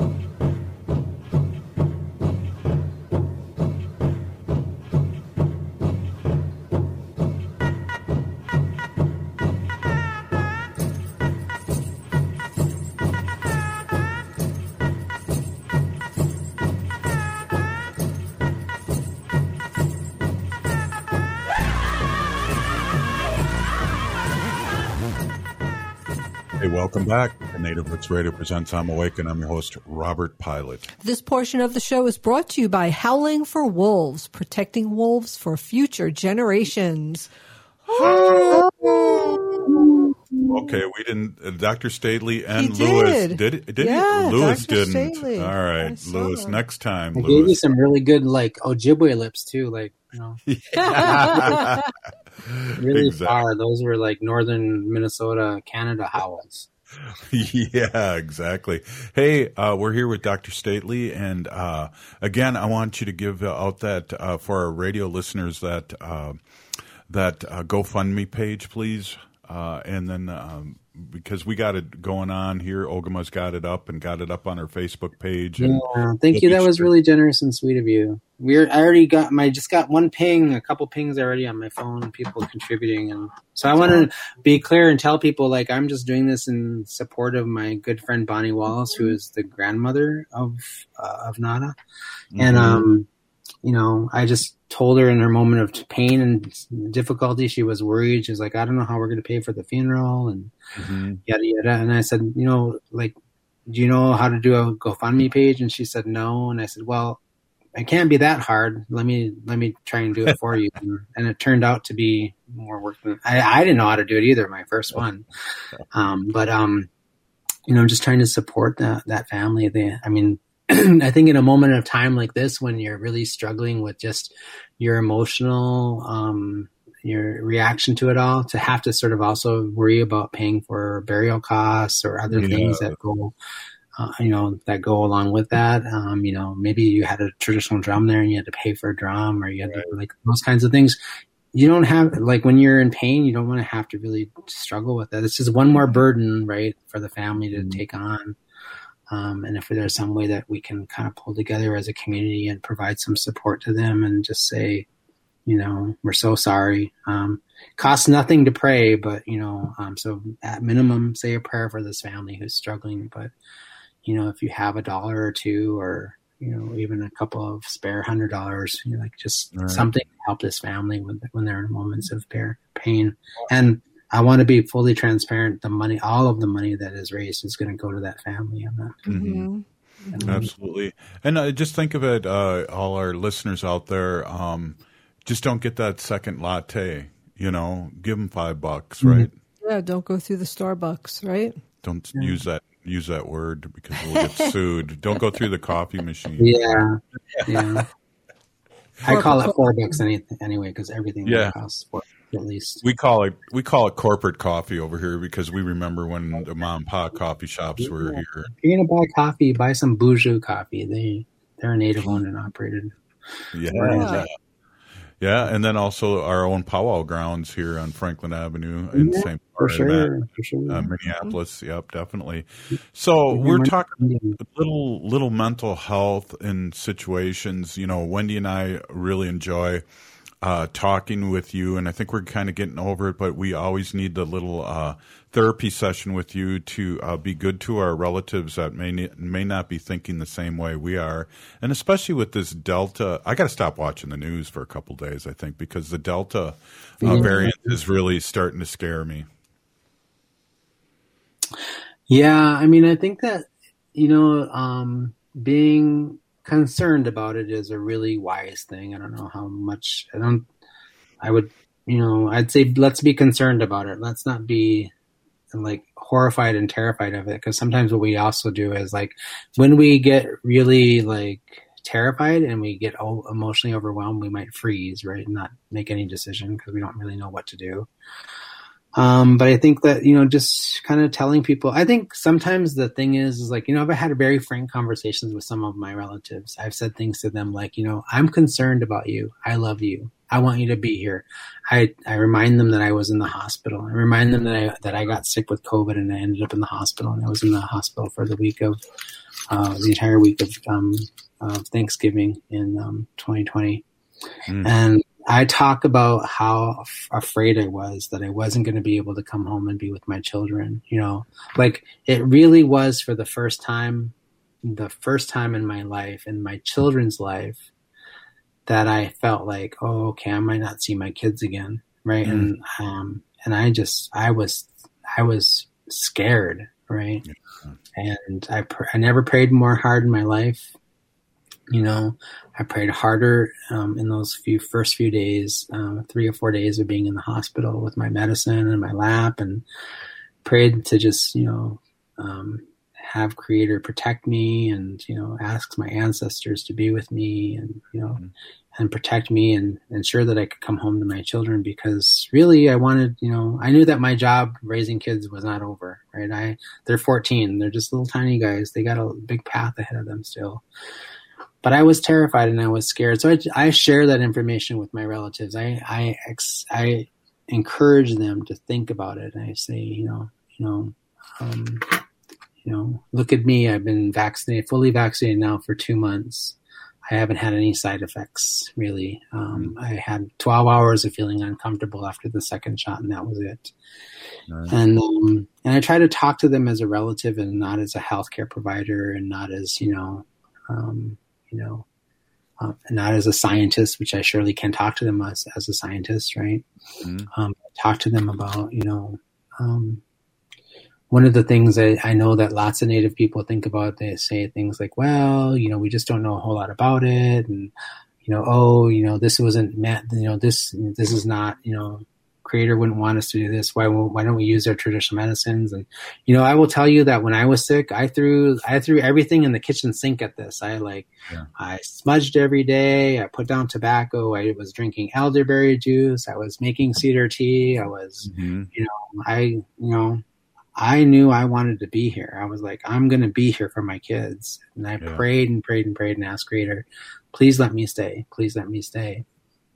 Hey, welcome back. Native Roots Radio presents I'm Awake, and I'm your host, Robert Pilot. This portion of the show is brought to you by Howling for Wolves, protecting wolves for future generations. okay, we didn't. Uh, Doctor Staley and He Lewis did. did. Did Yeah, he? Lewis Doctor didn't. Staley. All right, Lewis. Next time, I gave you Lewis. some really good like Ojibwe lips too, like you know. Really Exactly. far. Those were like northern Minnesota, Canada howls. Yeah, exactly. Hey, uh, we're here with Doctor Stately, and uh, again, I want you to give out that uh, for our radio listeners that uh, that uh, GoFundMe page, please, uh, and then um, because we got it going on here, Ogama's got it up and got it up on her Facebook page. And Yeah, thank you. That was really generous and sweet of you. We're I already got my just got one ping, a couple pings already on my phone, people contributing, and so I want to be clear and tell people like I'm just doing this in support of my good friend Bonnie Wallace, who is the grandmother of uh, of Nada, and um, you know, I just told her in her moment of pain and difficulty, she was worried. She was like, I don't know how we're going to pay for the funeral and Mm-hmm. yada yada. And I said, you know, like, do you know how to do a GoFundMe page? And she said no. And I said, well, it can't be that hard. Let me let me try and do it for you. And it turned out to be more work than I, I didn't know how to do it either. My first one, um, but um, you know, I'm just trying to support that that family. They, I mean, I think in a moment of time like this, when you're really struggling with just your emotional, um, your reaction to it all, to have to sort of also worry about paying for burial costs or other Yeah. things that go. Uh, you know, that go along with that. Um, you know, maybe you had a traditional drum there and you had to pay for a drum, or you had to, like those kinds of things. You don't have, like, when you're in pain, you don't want to have to really struggle with that. It's just one more burden, right, for the family to take on. Um, and if there's some way that we can kind of pull together as a community and provide some support to them and just say, you know, we're so sorry. Um, costs nothing to pray, but, you know, um, so at minimum, say a prayer for this family who's struggling. But, you know, if you have a dollar or two, or, you know, even a couple of spare hundred dollars, you know, like just Right. something to help this family when, when they're in moments of pair, pain. And I want to be fully transparent. The money, all of the money that is raised is going to go to that family. I'm not. Mm-hmm. Absolutely. And uh, just think of it, uh, all our listeners out there, um, just don't get that second latte, you know, give them five bucks, right? Yeah, don't go through the Starbucks, right? Don't use that use that word because we'll get sued. Don't go through the coffee machine. Yeah. Yeah. I call it four bucks any, anyway, because everything Yeah. costs four at least. We call it we call it corporate coffee over here because we remember when the mom and pop coffee shops were Yeah. here. If you're gonna buy coffee, buy some Boujou coffee. They they're native owned and operated. Yeah. Yeah. Yeah, and then also our own powwow grounds here on Franklin Avenue in Yeah, Saint for Paul, sure, for sure. uh, Minneapolis. Yep, definitely. So we're talking little little mental health in situations. You know, Wendy and I really enjoy uh, talking with you, and I think we're kind of getting over it. But we always need the little uh, therapy session with you to uh, be good to our relatives that may ne- may not be thinking the same way we are, and especially with this Delta. I got to stop watching the news for a couple days, I think, because the Delta uh, Yeah. variant is really starting to scare me. Yeah, I mean, I think that, you know, um, being concerned about it is a really wise thing. I don't know how much, I don't, I would, you know, I'd say let's be concerned about it. Let's not be like horrified and terrified of it. Because sometimes what we also do is like when we get really like terrified and we get o- emotionally overwhelmed, we might freeze, right? And not make any decision because we don't really know what to do. Um, but I think that, you know, just kind of telling people, I think sometimes the thing is, is like, you know, I've had very frank conversations with some of my relatives. I've said things to them like, you know, I'm concerned about you. I love you. I want you to be here. I, I remind them that I was in the hospital. I remind them that I, that I got sick with COVID and I ended up in the hospital, and I was in the hospital for the week of, uh, the entire week of, um, of Thanksgiving in, um, twenty twenty. Mm. And I talk about how f- afraid I was that I wasn't going to be able to come home and be with my children. You know, like it really was for the first time, the first time in my life, in my children's life, that I felt like, oh, okay, I might not see my kids again. Right. Mm. And, um, and I just, I was, I was scared. Right. Yeah. And I, pr- I never prayed more hard in my life. You know, I prayed harder um, in those few first few days, um, three or four days of being in the hospital with my medicine and my lap, and prayed to just, you know, um, have Creator protect me and, you know, ask my ancestors to be with me and, you know, mm-hmm. and protect me and ensure that I could come home to my children, because really I wanted, you know, I knew that my job raising kids was not over, right? I, they're fourteen. They're just little tiny guys. They got a big path ahead of them still. But I was terrified and I was scared. So I, I share that information with my relatives. I, I, ex, I encourage them to think about it. And I say, you know, you know, um, you know, look at me. I've been vaccinated, fully vaccinated now for two months. I haven't had any side effects, really. Um, I had twelve hours of feeling uncomfortable after the second shot, and that was it. Nice. And um, and I try to talk to them as a relative and not as a healthcare provider, and not as, you know, um, you know, uh, not as a scientist, which I surely can talk to them as, as a scientist, right? Mm-hmm. Um, talk to them about, you know, um, one of the things I, I know that lots of Native people think about, they say things like, well, you know, we just don't know a whole lot about it. And, you know, oh, you know, this wasn't meant, you know, this, this is not, you know, Creator wouldn't want us to do this. Why won't, why don't we use their traditional medicines? And, you know, I will tell you that when I was sick, I threw, I threw everything in the kitchen sink at this. I like, yeah. I smudged every day. I put down tobacco. I was drinking elderberry juice. I was making cedar tea. I was, mm-hmm. you know, I, you know, I knew I wanted to be here. I was like, I'm going to be here for my kids. And I yeah. prayed and prayed and prayed and asked Creator, please let me stay. Please let me stay.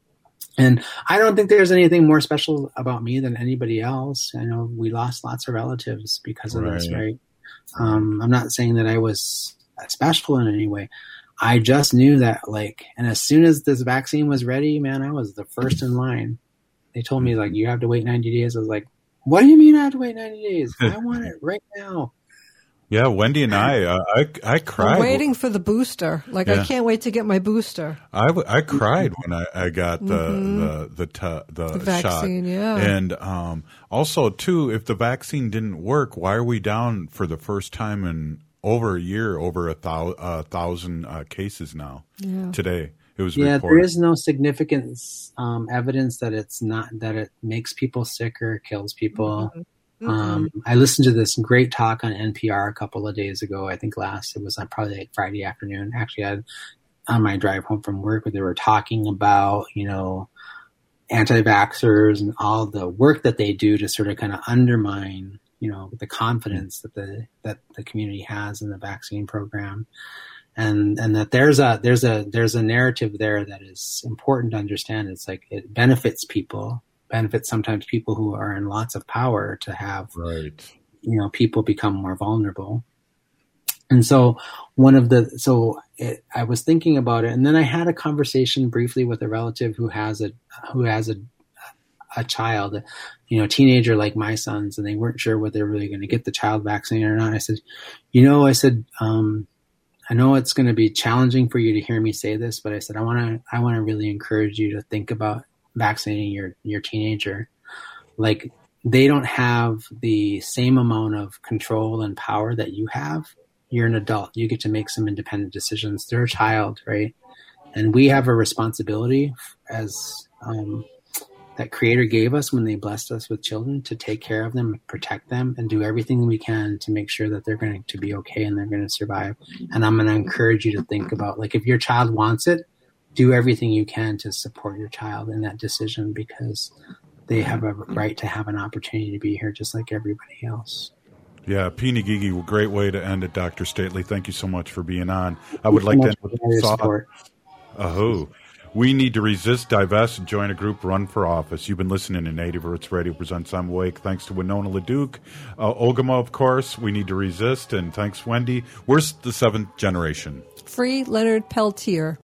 And I don't think there's anything more special about me than anybody else. I know we lost lots of relatives because of right. this, right? Um, I'm not saying that I was special in any way. I just knew that, like, and as soon as this vaccine was ready, man, I was the first in line. They told me, like, you have to wait ninety days. I was like, what do you mean I have to wait ninety days? I want it right now. Yeah, Wendy and I, uh, I, I cried. I'm waiting for the booster. Like, yeah. I can't wait to get my booster. I, I cried when I, I got the mm-hmm. the the, t- the, the vaccine, shot. Yeah. And um, also, too, if the vaccine didn't work, why are we down for the first time in over a year, over a, thou- a thousand uh, cases now yeah. today? It was yeah, reported. There is no significant um, evidence that it's not, that it makes people sicker, kills people. Mm-hmm. Mm-hmm. Um, I listened to this great talk on N P R a couple of days ago. I think last, it was on probably like Friday afternoon. Actually, I had on my drive home from work where they were talking about, you know, anti-vaxxers and all the work that they do to sort of kind of undermine, you know, the confidence that the, that the community has in the vaccine program. And, and that there's a, there's a, there's a narrative there that is important to understand. It's like, it benefits people, benefits sometimes people who are in lots of power to have, right. you know, people become more vulnerable. And so one of the, so it, I was thinking about it, and then I had a conversation briefly with a relative who has a, who has a, a child, you know, a teenager like my son's, and they weren't sure whether they're really going to get the child vaccine or not. I said, you know, I said, um, I know it's going to be challenging for you to hear me say this, but I said, I want to, I want to really encourage you to think about vaccinating your, your teenager. Like, they don't have the same amount of control and power that you have. You're an adult. You get to make some independent decisions. They're a child, right? And we have a responsibility as, um, that Creator gave us when they blessed us with children, to take care of them, protect them, and do everything we can to make sure that they're going to be okay and they're going to survive. And I'm going to encourage you to think about, like, if your child wants it, do everything you can to support your child in that decision, because they have a right to have an opportunity to be here just like everybody else. Yeah, Pinigigi, great way to end it, Doctor Stately. Thank you so much for being on. I would like to end with a thought. Aho. We need to resist, divest, and join a group, run for office. You've been listening to Native Roots Radio presents I'm Awake. Thanks to Winona LaDuke. Uh, Ogama, of course. We need to resist. And thanks, Wendy. Where's the seventh generation? Free Leonard Peltier.